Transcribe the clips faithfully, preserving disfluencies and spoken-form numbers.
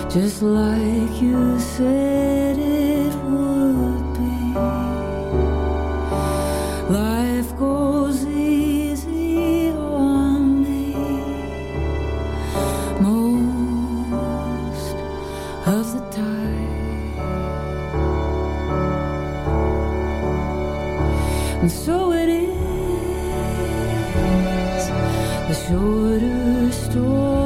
just like you said it would be. Life goes easy on me most of the time, and so it is the shorter story.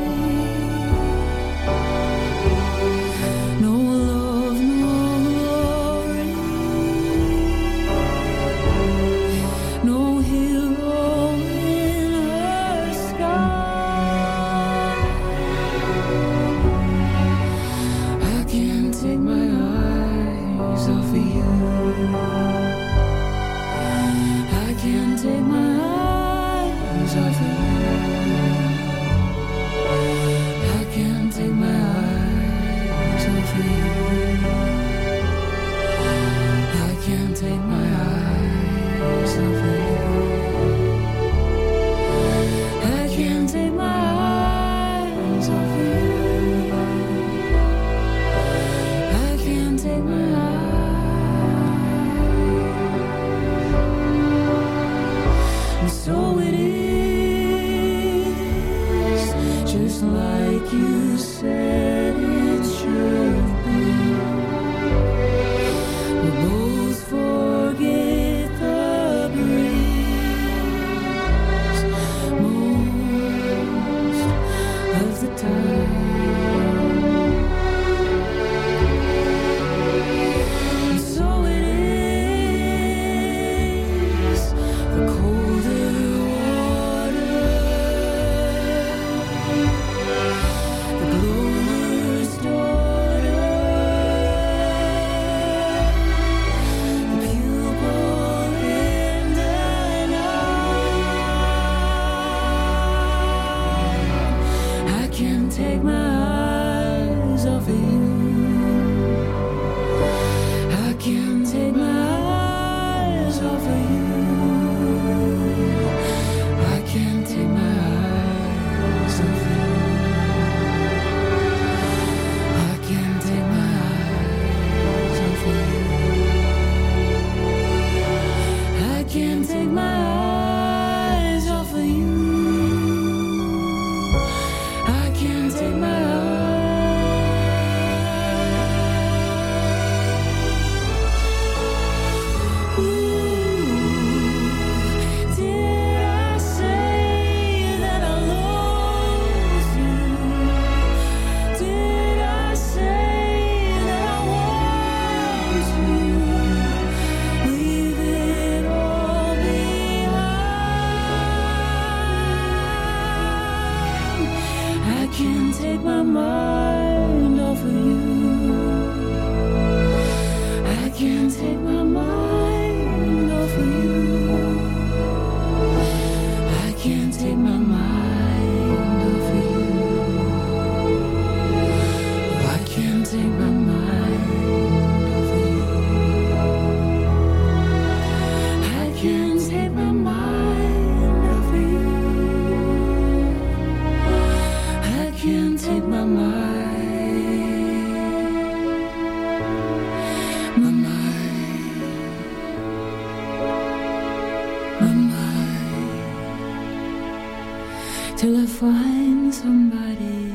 Till I find somebody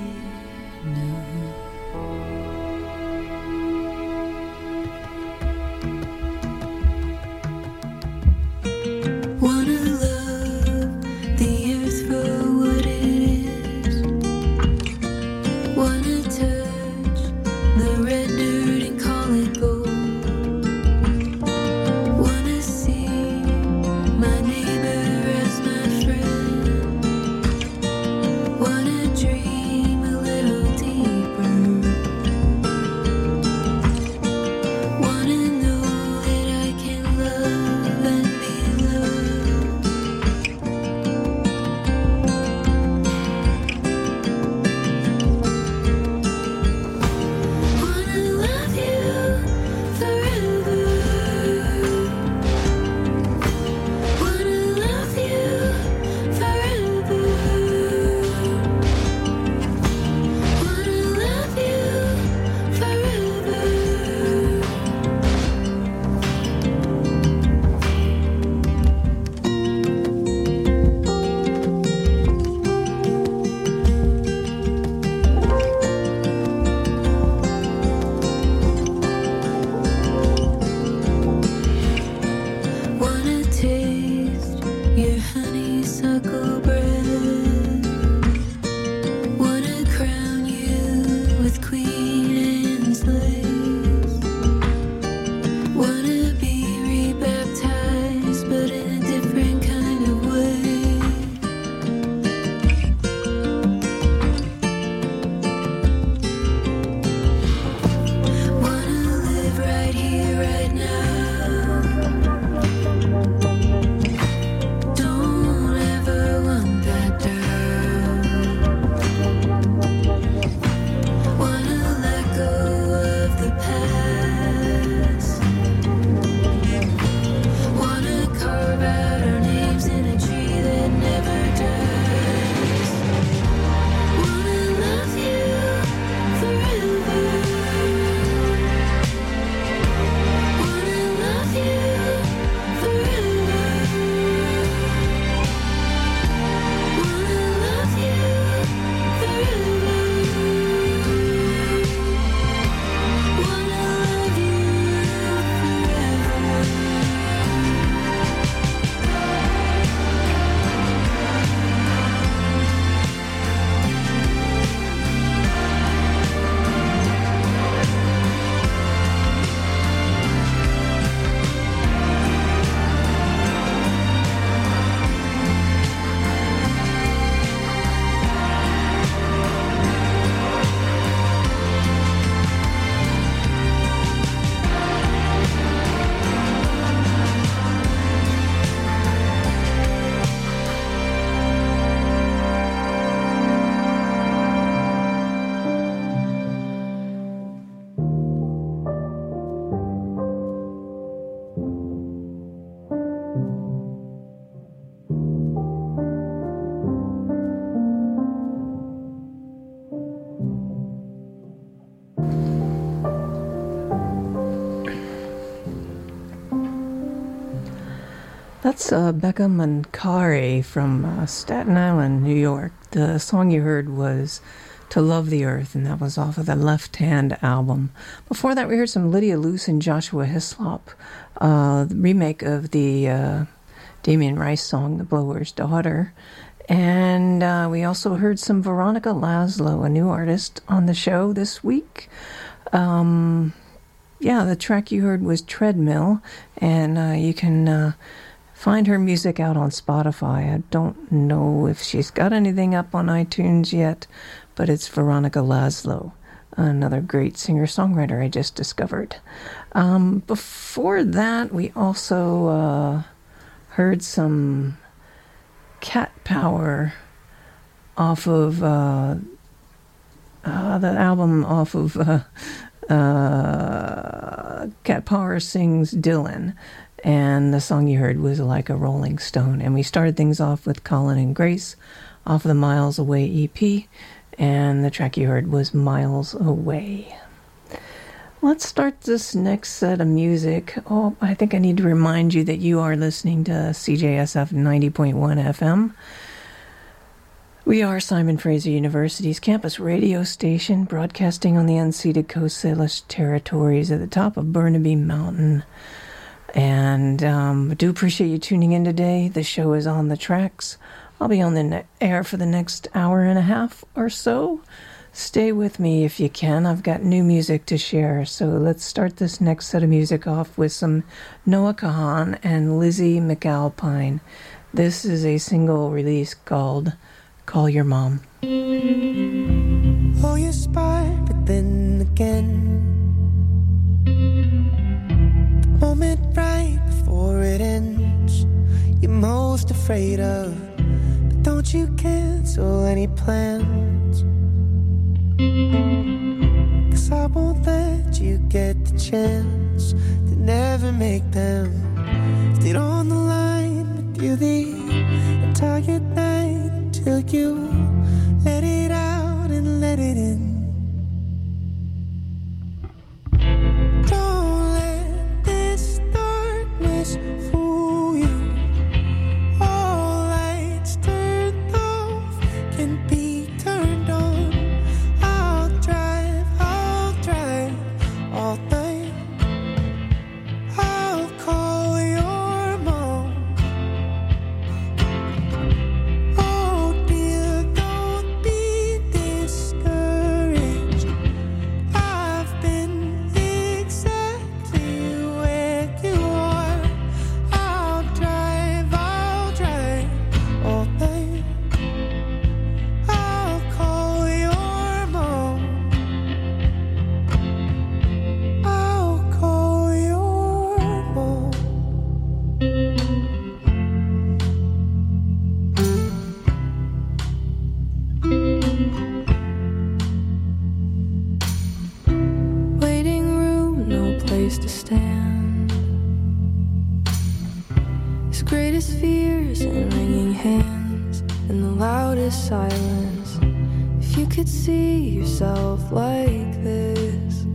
new. Wanna love the earth for what it is. Wanna touch the red dirt and call it gold. Wanna see my neighbor as my friend. Wanna dream a little deeper. That's uh, Becca Mancari from uh, Staten Island, New York. The song you heard was To Love the Earth, and that was off of the Left Hand album. Before that, we heard some Lydia Luce and Joshua Hislop, uh, the remake of the uh, Damien Rice song, The Blower's Daughter. And uh, we also heard some Veronica Laszlo, a new artist on the show this week. Um, yeah, the track you heard was Treadmill, and uh, you can uh, find her music out on Spotify. I don't know if she's got anything up on iTunes yet, but it's Veronica Laszlo, another great singer-songwriter I just discovered. Um, before that, we also uh, heard some Cat Power off of uh, uh, the album off of uh, uh, Cat Power Sings Dylan, and the song you heard was Like a Rolling Stone. And we started things off with Colin and Grace off of the Miles Away E P, and the track you heard was Miles Away. Let's start this next set of music. Oh, I think I need to remind you that you are listening to C J S F ninety point one F M. We are Simon Fraser University's campus radio station, broadcasting on the unceded Coast Salish territories at the top of Burnaby Mountain. And um, I do appreciate you tuning in today. The show is on the tracks. I'll be on the ne- air for the next hour and a half or so. Stay with me if you can. I've got new music to share. So let's start this next set of music off with some Noah Kahan and Lizzie McAlpine. This is a single release called Call Your Mom. Oh, you spy, but then again, the moment right before it ends, you're most afraid of. But don't you cancel any plans, 'cause I won't let you get the chance to never make them. Stayed on the line with you the entire night till you let it out and let it in. Don't let this darkness fool you. All lights turned off can be turned on. I'll drive, I'll drive all night. I'll call your mom. Oh dear, don't be discouraged. I've been exactly where you are. I'll drive, I'll drive all night. I'll call your mom. I'll call your mom. Waiting room, no place to stand. His greatest fears and wringing hands and the loudest silence. If you could see yourself like this,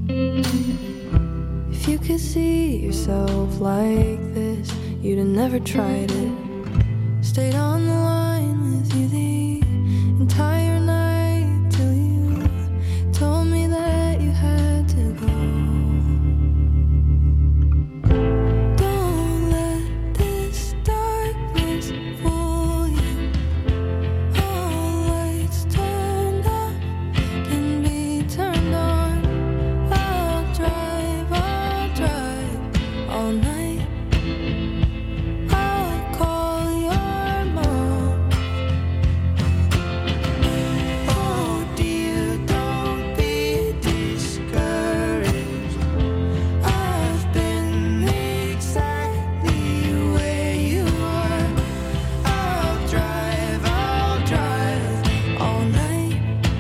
if you could see yourself like this, you'd have never tried it. Stayed on the line with you the entire night till you told me that you had to go. Don't let this darkness fool you. All lights turned off can be turned on. I'll drive, I'll drive all night. I'll call your mom. Oh dear, don't be discouraged. I've been exactly where you are. I'll drive, I'll drive all night.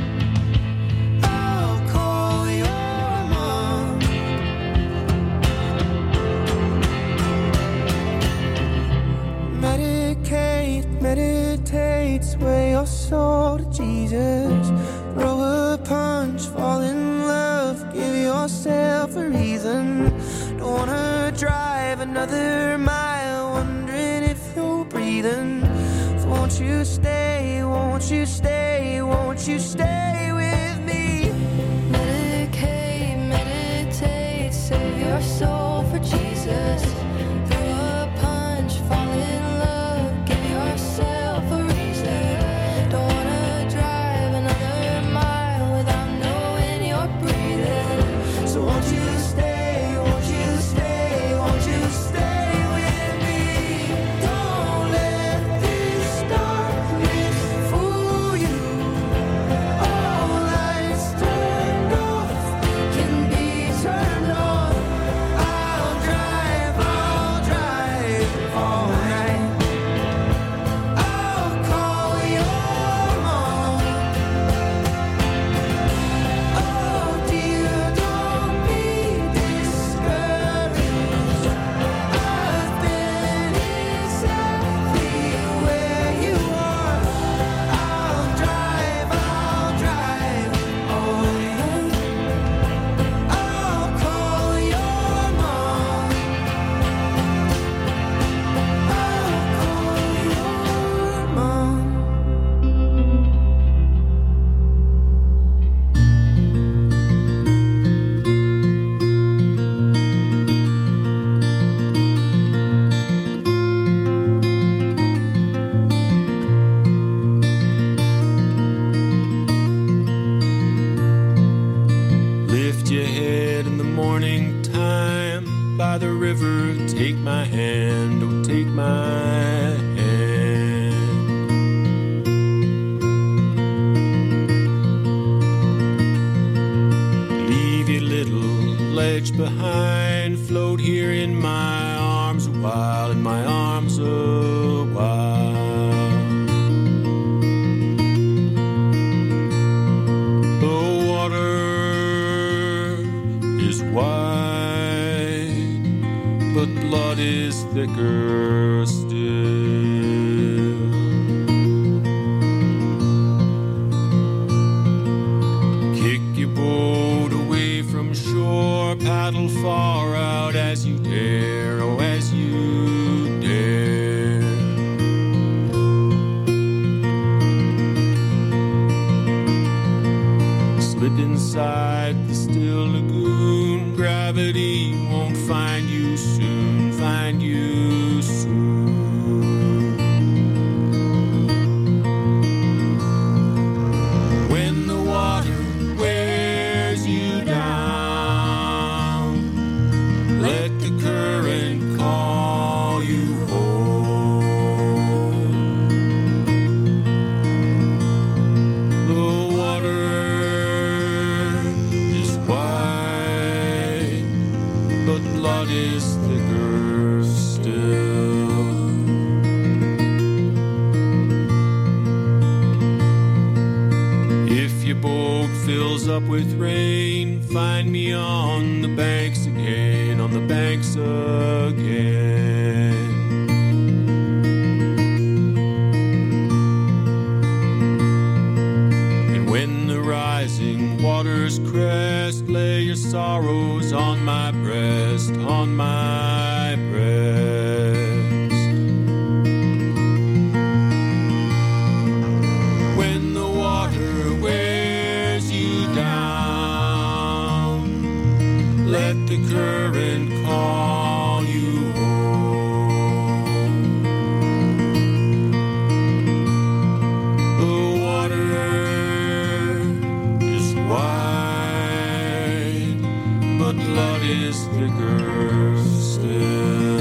I'll call your mom. Medicate, meditate, sway your soul to Jesus. Roll a punch, fall in love, give yourself a reason. Don't wanna drive another mile wondering you stay, won't you stay, won't you stay with me? Medicate, meditate, save your soul for Jesus. Throw a punch, fall in love, give yourself a reason. Don't wanna drive another mile without knowing you're breathing. So won't you stay, won't you stay, won't you stay with me? Don't let this darkness fool you. All lights turned off can be turned on. I'll drive, I'll drive all night. I'll call your mom. Oh dear, don't be discouraged. I've been exactly where you are. I'll drive, I'll drive all night. I'll call your mom. I'll call your mom. Lift your head in the morning time by the river. Take my hand, oh, take my hand. Leave your little ledge behind. Float here in my arms a while, in my arms a while. The water is wide, but blood is thicker still. Kick your boat away from shore, paddle far out as you dare, oh, as you dare. Slip inside the still lagoon. Gravity won't find you soon, find you soon. When the water wears you down, let the current call you home. The water is wide, but blood is thicker still. If your boat fills up with rain, find me on the banks again, on the banks again. And when the rising waters crest, lay your sorrows on my breast, on my breast. When the water wears you down, let the current call you home. The water is wide, but blood is thicker still.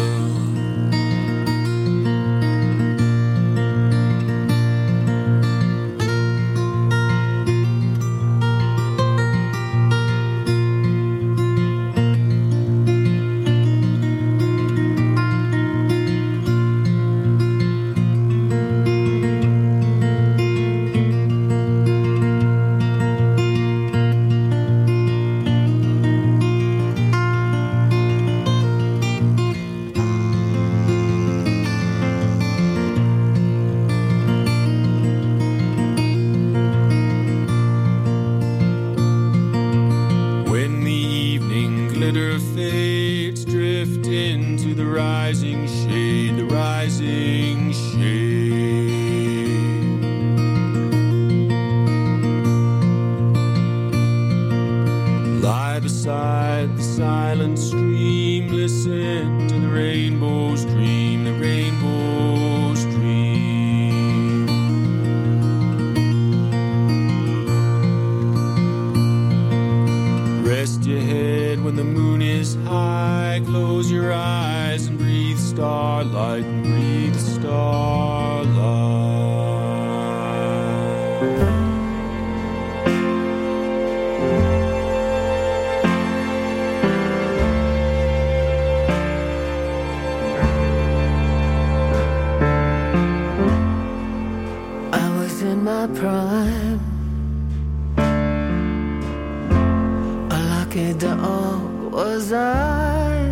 rising shade, the rising shade. starlight and read starlight. In my prime, a lucky dog was I.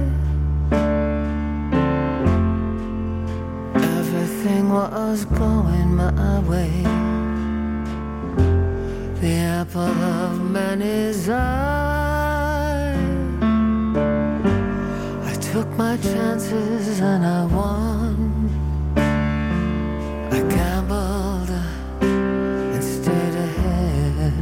Everything was going my way, the apple of many's eye. I took my chances and I won. I gambled and stayed ahead.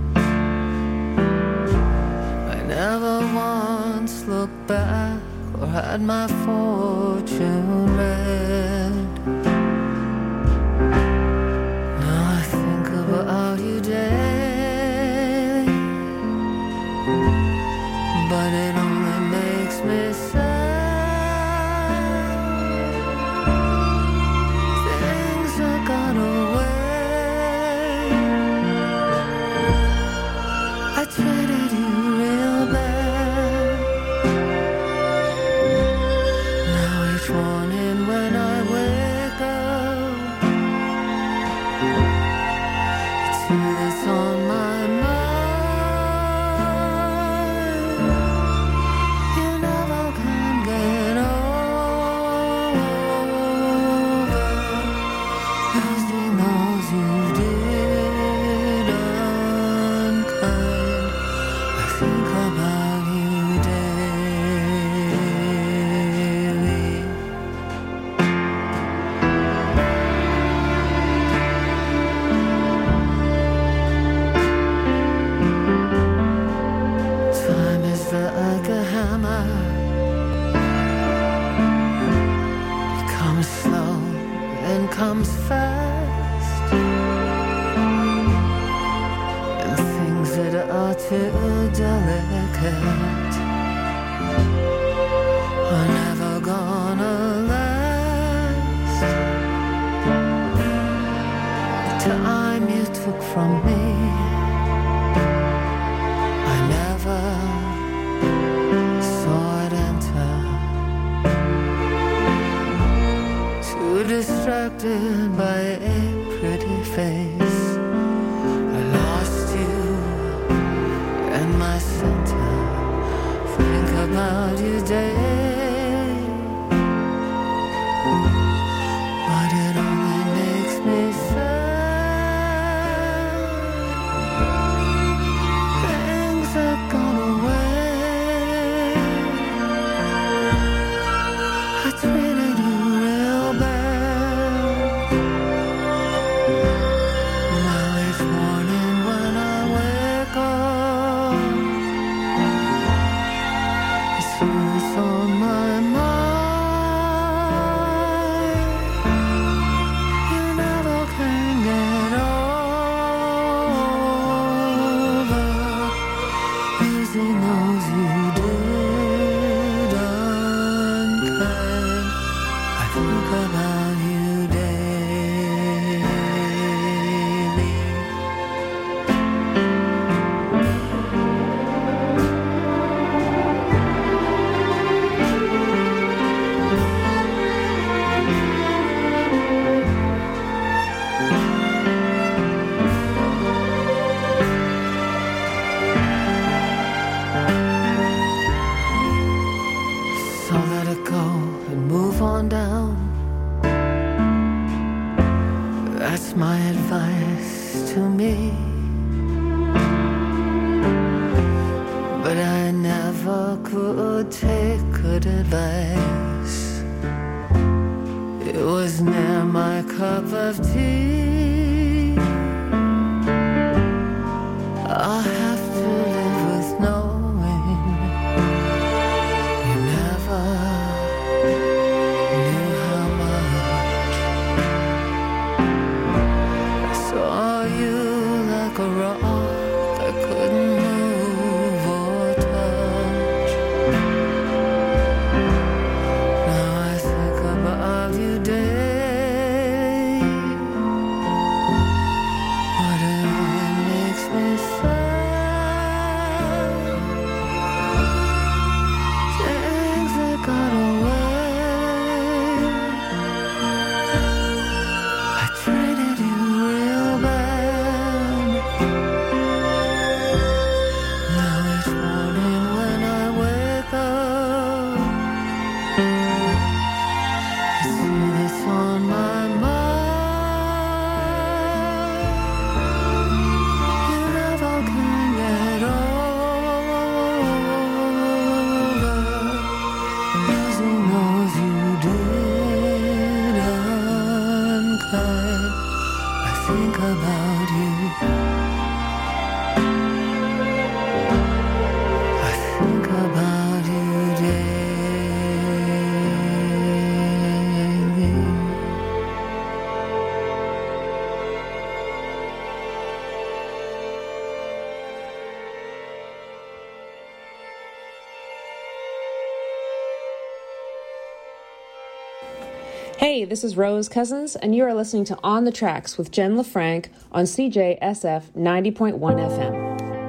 I never once looked back or had my fortune read. Now I think about you daily, but it only makes me sad. Things have gone away. I treated you real bad. Now each morning when I wake up, it's you that's on my mind. You never can get over losing those you did unkind. I think about you daily. Time is like a hammer. It comes slow and comes fast, and things that are too delicate are never gonna last. The time you took from me, I never saw it enter. Too distracted by a pretty face, I lost you and my center. Think about you daily, but it only makes me sad. Things have gone away. I treated you real bad. Now each morning when I wake up, it's you that's on my mind. You never can get over losing those you did unkind. I think about you daily. So let it go and move on down. That's my advice to me. But I never could take good advice. It was near my cup of tea. I'll have to live with knowing you never knew how much I saw you like a rock I couldn't move or touch. Now I think about Hey, this is Rose Cousins, and you are listening to On the Tracks with Jen LaFranc on C J S F ninety point one F M.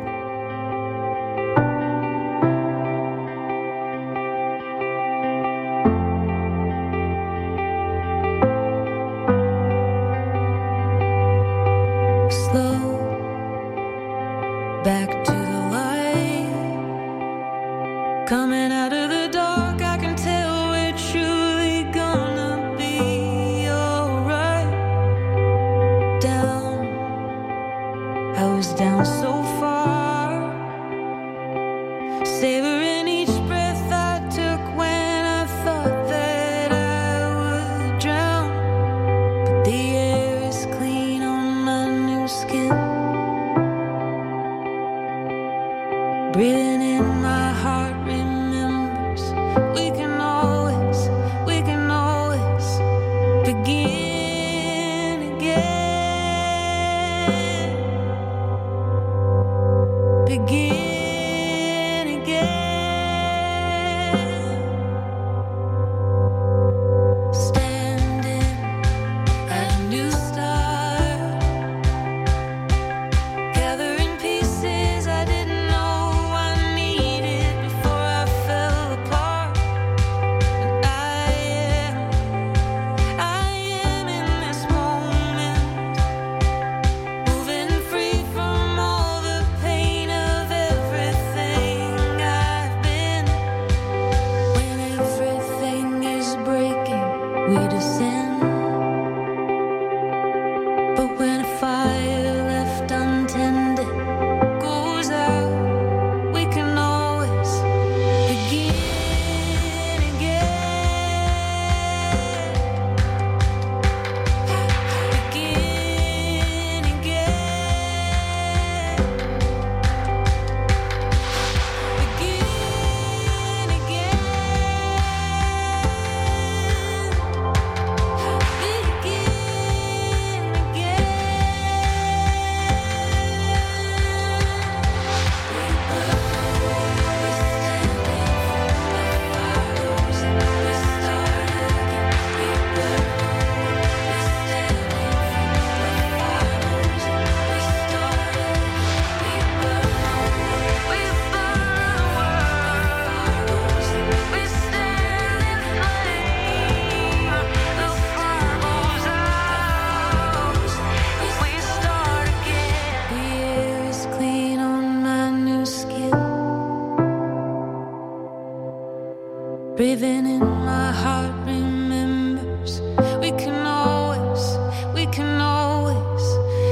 Breathing in my heart remembers we can always, we can always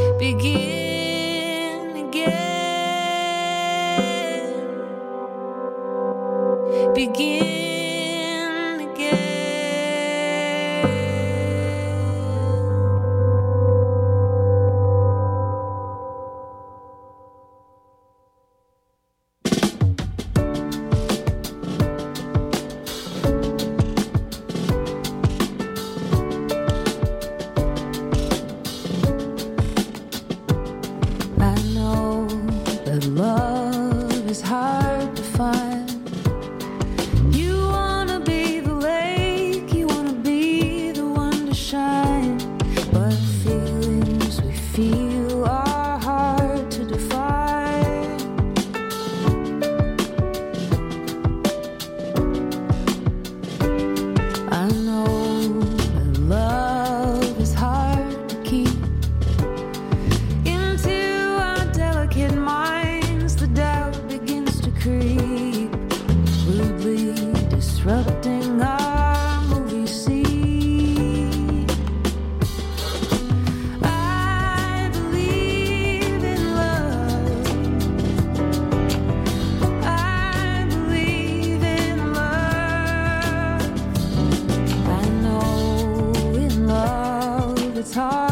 begin again. Begin again. It's hard.